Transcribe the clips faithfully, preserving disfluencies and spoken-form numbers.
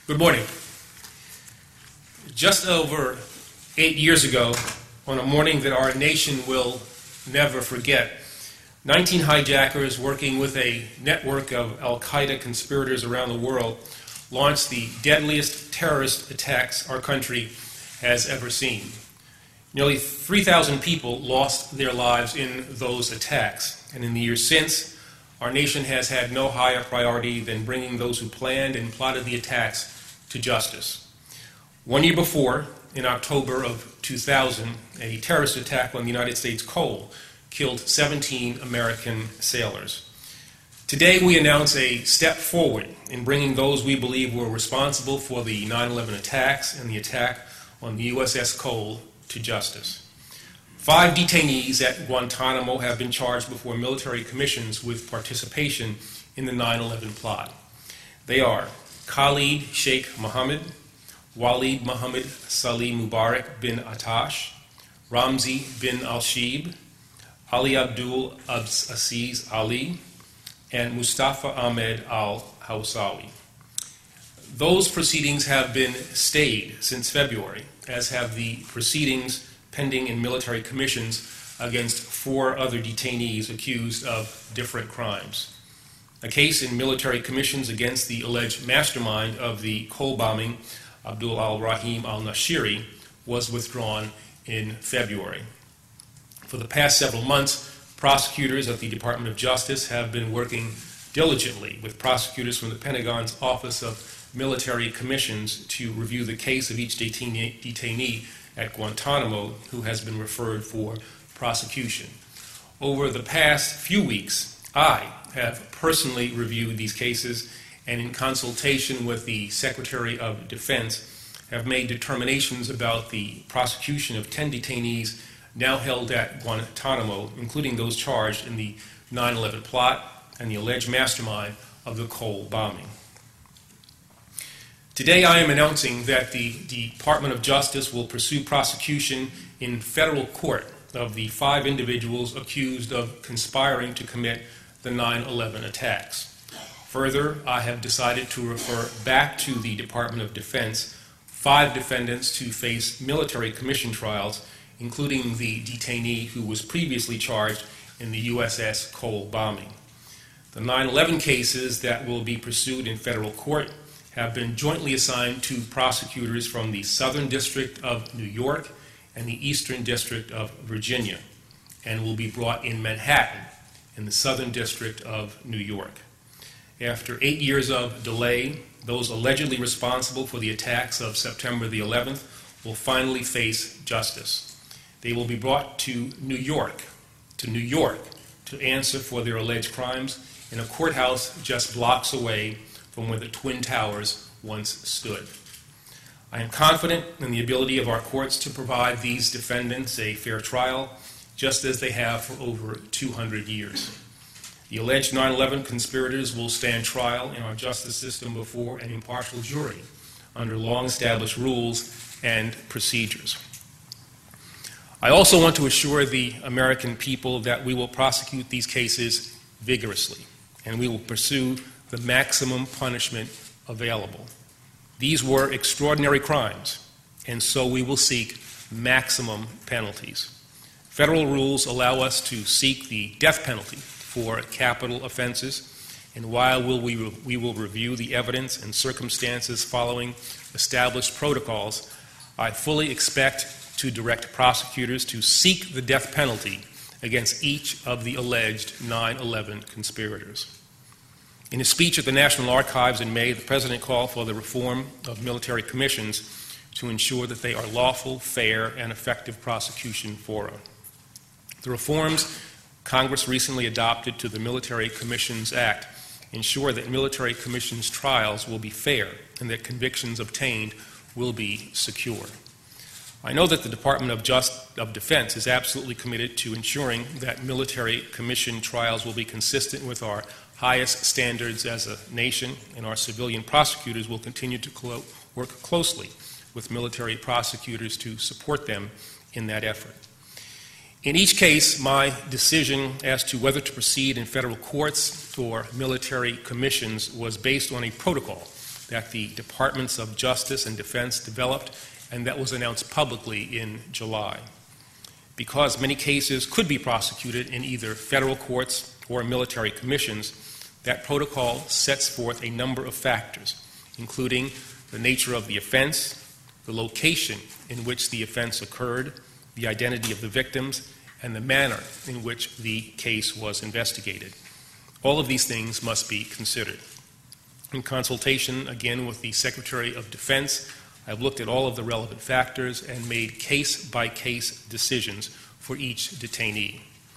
Good morning. Just over eight years ago, on a morning that our nation will never forget, nineteen hijackers working with a network of al-Qaeda conspirators around the world launched the deadliest terrorist attacks our country has ever seen. Nearly three thousand people lost their lives in those attacks, and in the years since, our nation has had no higher priority than bringing those who planned and plotted the attacks to justice. One year before, in October of two thousand, a terrorist attack on the United States coal killed seventeen American sailors. Today we announce a step forward in bringing those we believe were responsible for the nine eleven attacks and the attack on the U S S Cole to justice. Five detainees at Guantanamo have been charged before military commissions with participation in the nine eleven plot. They are Khalid Sheikh Mohammed, Walid Mohammed Salih Mubarak bin Attash, Ramzi bin Al-Shib, Ali Abdul Aziz Ali, and Mustafa Ahmed Al-Hawsawi. Those proceedings have been stayed since February, as have the proceedings pending in military commissions against four other detainees accused of different crimes. A case in military commissions against the alleged mastermind of the coal bombing, Abdul al-Rahim al-Nashiri, was withdrawn in February. For the past several months, prosecutors at the Department of Justice have been working diligently with prosecutors from the Pentagon's Office of Military Commissions to review the case of each detainee, detainee at Guantanamo who has been referred for prosecution. Over the past few weeks, I have personally reviewed these cases and, in consultation with the Secretary of Defense, have made determinations about the prosecution of ten detainees now held at Guantanamo, including those charged in the nine eleven plot and the alleged mastermind of the coal bombing. Today I am announcing that the Department of Justice will pursue prosecution in federal court of the five individuals accused of conspiring to commit the nine eleven attacks. Further, I have decided to refer back to the Department of Defense five defendants to face military commission trials, including the detainee who was previously charged in the U S S Cole bombing. The nine eleven cases that will be pursued in federal court have been jointly assigned to prosecutors from the Southern District of New York and the Eastern District of Virginia, and will be brought in Manhattan in the Southern District of New York. After eight years of delay, those allegedly responsible for the attacks of September the eleventh will finally face justice. They will be brought to New York, to New York, to answer for their alleged crimes in a courthouse just blocks away from where the Twin Towers once stood. I am confident in the ability of our courts to provide these defendants a fair trial, just as they have for over two hundred years. The alleged nine eleven conspirators will stand trial in our justice system before an impartial jury under long-established rules and procedures. I also want to assure the American people that we will prosecute these cases vigorously, and we will pursue the maximum punishment available. These were extraordinary crimes, and so we will seek maximum penalties. Federal rules allow us to seek the death penalty for capital offenses, and while we'll, we, will, we will review the evidence and circumstances following established protocols, I fully expect to direct prosecutors to seek the death penalty against each of the alleged nine eleven conspirators. In his speech at the National Archives in May, the President called for the reform of military commissions to ensure that they are lawful, fair, and effective prosecution fora. The reforms Congress recently adopted to the Military Commissions Act ensure that military commissions trials will be fair and that convictions obtained will be secure. I know that the Department of, Just, of Defense is absolutely committed to ensuring that military commission trials will be consistent with our highest standards as a nation, and our civilian prosecutors will continue to clo- work closely with military prosecutors to support them in that effort. In each case, my decision as to whether to proceed in federal courts or military commissions was based on a protocol that the Departments of Justice and Defense developed and that was announced publicly in July. Because many cases could be prosecuted in either federal courts or military commissions, that protocol sets forth a number of factors, including the nature of the offense, the location in which the offense occurred, the identity of the victims, and the manner in which the case was investigated. All of these things must be considered. In consultation, again, with the Secretary of Defense, I've looked at all of the relevant factors and made case-by-case decisions for each detainee.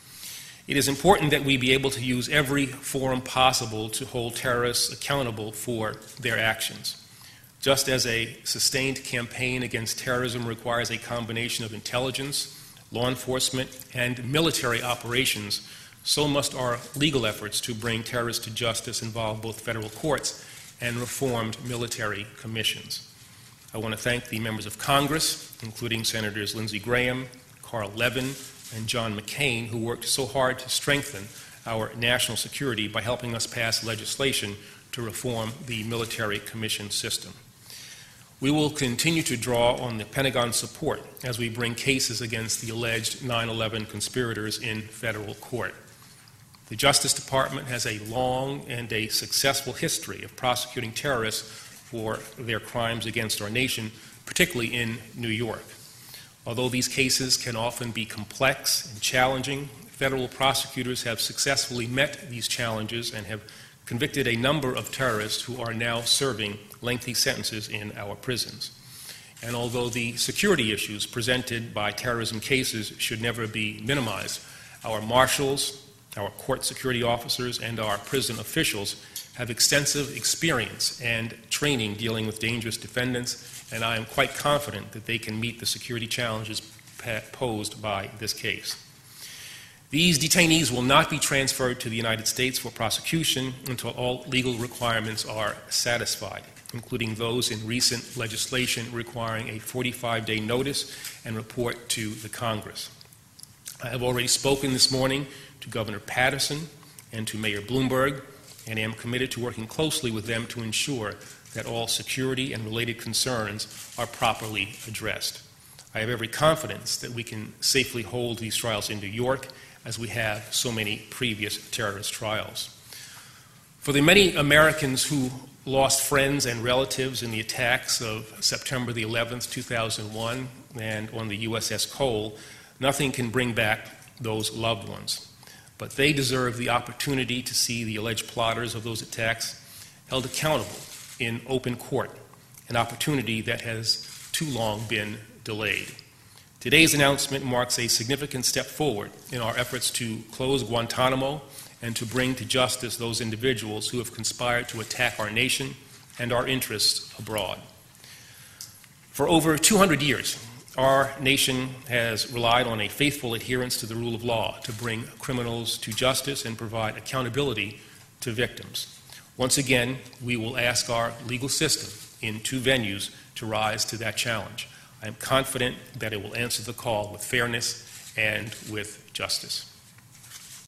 It is important that we be able to use every forum possible to hold terrorists accountable for their actions. Just as a sustained campaign against terrorism requires a combination of intelligence, law enforcement, and military operations, so must our legal efforts to bring terrorists to justice involve both federal courts and reformed military commissions. I want to thank the members of Congress, including Senators Lindsey Graham, Carl Levin, and John McCain, who worked so hard to strengthen our national security by helping us pass legislation to reform the military commission system. We will continue to draw on the Pentagon's support as we bring cases against the alleged nine eleven conspirators in federal court. The Justice Department has a long and a successful history of prosecuting terrorists for their crimes against our nation, particularly in New York. Although these cases can often be complex and challenging, federal prosecutors have successfully met these challenges and have convicted a number of terrorists who are now serving lengthy sentences in our prisons. And although the security issues presented by terrorism cases should never be minimized, our marshals, our court security officers, and our prison officials have extensive experience and training dealing with dangerous defendants, and I am quite confident that they can meet the security challenges posed by this case. These detainees will not be transferred to the United States for prosecution until all legal requirements are satisfied, including those in recent legislation requiring a forty-five day notice and report to the Congress. I have already spoken this morning to Governor Patterson and to Mayor Bloomberg, and am committed to working closely with them to ensure that all security and related concerns are properly addressed. I have every confidence that we can safely hold these trials in New York, as we have so many previous terrorist trials. For the many Americans who lost friends and relatives in the attacks of September the eleventh, two thousand one, and on the U S S Cole, nothing can bring back those loved ones. But they deserve the opportunity to see the alleged plotters of those attacks held accountable in open court, an opportunity that has too long been delayed. Today's announcement marks a significant step forward in our efforts to close Guantanamo and to bring to justice those individuals who have conspired to attack our nation and our interests abroad. For over two hundred years, our nation has relied on a faithful adherence to the rule of law to bring criminals to justice and provide accountability to victims. Once again, we will ask our legal system in two venues to rise to that challenge. I am confident that it will answer the call with fairness and with justice.